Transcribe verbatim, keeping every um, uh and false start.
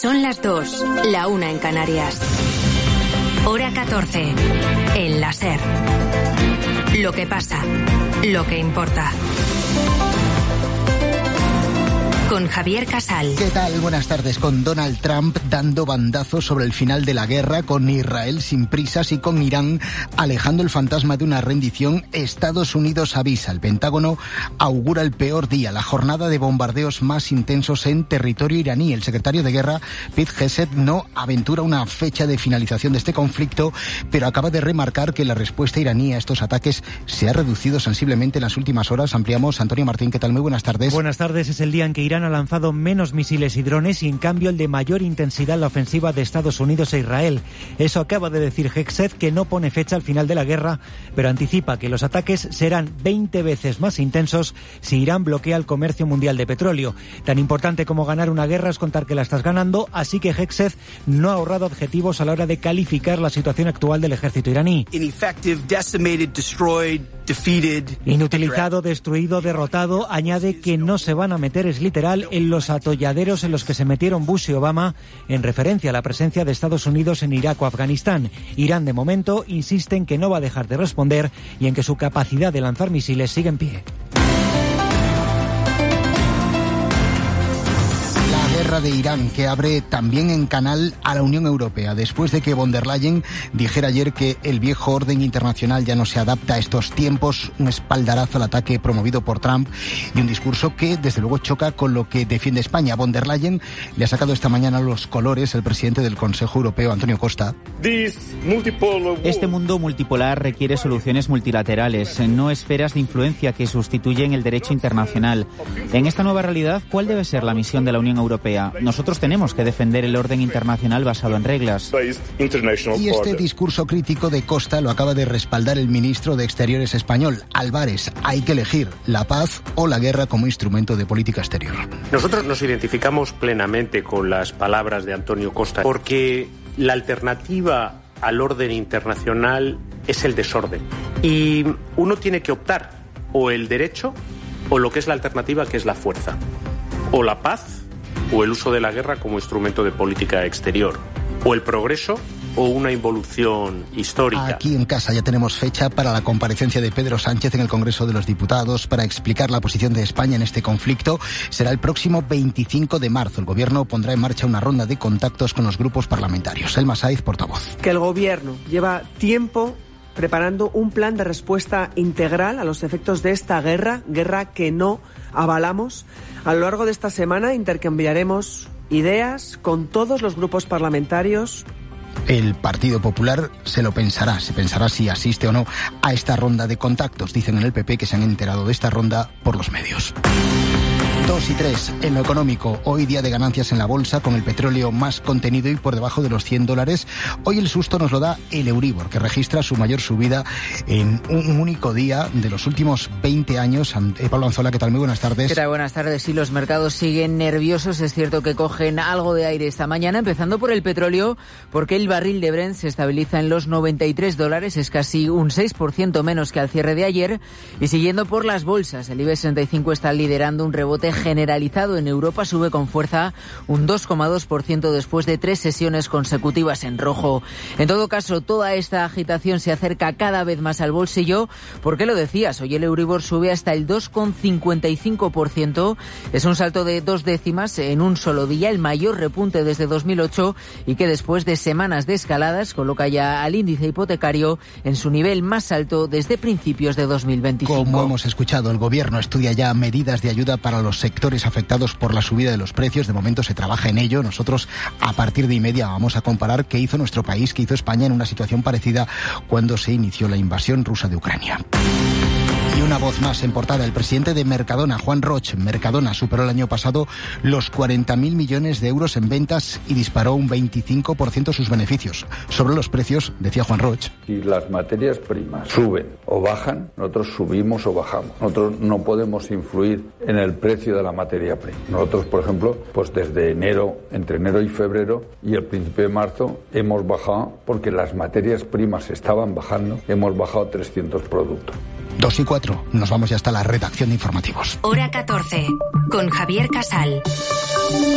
Son las dos, la una en Canarias. Hora catorce, en la SER. Lo que pasa, lo que importa. Con Javier Casal. ¿Qué tal? Buenas tardes. Con Donald Trump dando bandazos sobre el final de la guerra, con Israel sin prisas y con Irán alejando el fantasma de una rendición, Estados Unidos avisa. El Pentágono augura el peor día, la jornada de bombardeos más intensos en territorio iraní. El secretario de Guerra, Pete Hegseth, no aventura una fecha de finalización de este conflicto, pero acaba de remarcar que la respuesta iraní a estos ataques se ha reducido sensiblemente en las últimas horas. Ampliamos. Antonio Martín, ¿qué tal? Muy buenas tardes. Buenas tardes. Es el día en que Irán ha lanzado menos misiles y drones y en cambio el de mayor intensidad la ofensiva de Estados Unidos e Israel. Eso acaba de decir Hegseth, que no pone fecha al final de la guerra, pero anticipa que los ataques serán veinte veces más intensos si Irán bloquea el comercio mundial de petróleo. Tan importante como ganar una guerra es contar que la estás ganando, así que Hegseth no ha ahorrado adjetivos a la hora de calificar la situación actual del ejército iraní. Ineffective, decimated, destroyed, defeated. Inutilizado, destruido, derrotado. Añade que no se van a meter, es literal, en los atolladeros en los que se metieron Bush y Obama, en referencia a la presencia de Estados Unidos en Irak o Afganistán. Irán, de momento, insiste en que no va a dejar de responder y en que su capacidad de lanzar misiles sigue en pie. Guerra de Irán, que abre también en canal a la Unión Europea, después de que von der Leyen dijera ayer que el viejo orden internacional ya no se adapta a estos tiempos, un espaldarazo al ataque promovido por Trump y un discurso que desde luego choca con lo que defiende España. Von der Leyen le ha sacado esta mañana los colores el presidente del Consejo Europeo, Antonio Costa. Este mundo multipolar requiere soluciones multilaterales, no esferas de influencia que sustituyen el derecho internacional. En esta nueva realidad, ¿cuál debe ser la misión de la Unión Europea? Nosotros tenemos que defender el orden internacional basado en reglas. Y este discurso crítico de Costa lo acaba de respaldar el ministro de Exteriores español, Álvarez. Hay que elegir la paz o la guerra como instrumento de política exterior. Nosotros nos identificamos plenamente con las palabras de Antonio Costa, porque la alternativa al orden internacional es el desorden. Y uno tiene que optar o el derecho o lo que es la alternativa, que es la fuerza. O la paz o el uso de la guerra como instrumento de política exterior, o el progreso o una involución histórica. Aquí en casa ya tenemos fecha para la comparecencia de Pedro Sánchez en el Congreso de los Diputados para explicar la posición de España en este conflicto. Será el próximo veinticinco de marzo. El Gobierno pondrá en marcha una ronda de contactos con los grupos parlamentarios. Elma Saiz, portavoz. Que el Gobierno lleva tiempo preparando un plan de respuesta integral a los efectos de esta guerra, guerra que no avalamos. A lo largo de esta semana intercambiaremos ideas con todos los grupos parlamentarios. El Partido Popular se lo pensará, se pensará si asiste o no a esta ronda de contactos. Dicen en el P P que se han enterado de esta ronda por los medios. Dos y tres en lo económico. Hoy día de ganancias en la bolsa, con el petróleo más contenido y por debajo de los cien dólares. Hoy el susto nos lo da el Euribor, que registra su mayor subida en un único día de los últimos veinte años. Eh, Pablo Anzola, ¿qué tal? Muy buenas tardes. ¿Qué tal? Buenas tardes. Sí, los mercados siguen nerviosos. Es cierto que cogen algo de aire esta mañana, empezando por el petróleo, porque el barril de Brent se estabiliza en los noventa y tres dólares. Es casi un seis por ciento menos que al cierre de ayer. Y siguiendo por las bolsas, el IBEX treinta y cinco está liderando un rebote generalizado en Europa, sube con fuerza un dos coma dos por ciento después de tres sesiones consecutivas en rojo. En todo caso, toda esta agitación se acerca cada vez más al bolsillo. ¿Por qué lo decías? Hoy el Euribor sube hasta el dos coma cincuenta y cinco por ciento. Es un salto de dos décimas en un solo día, el mayor repunte desde dos mil ocho, y que después de semanas de escaladas coloca ya al índice hipotecario en su nivel más alto desde principios de dos mil veinticinco. Como hemos escuchado, el Gobierno estudia ya medidas de ayuda para los sectores afectados por la subida de los precios. De momento se trabaja en ello. Nosotros, a partir de y media, vamos a comparar qué hizo nuestro país, qué hizo España en una situación parecida cuando se inició la invasión rusa de Ucrania. Y una voz más en portada, el presidente de Mercadona, Juan Roch. Mercadona superó el año pasado los cuarenta mil millones de euros en ventas y disparó un veinticinco por ciento sus beneficios. Sobre los precios, decía Juan Roch. Si las materias primas suben o bajan, nosotros subimos o bajamos. Nosotros no podemos influir en el precio de la materia prima. Nosotros, por ejemplo, pues desde enero, entre enero y febrero y el principio de marzo, hemos bajado, porque las materias primas estaban bajando, hemos bajado trescientos productos. Dos y cuatro, nos vamos ya hasta la redacción de informativos. Hora catorce, con Javier Casal.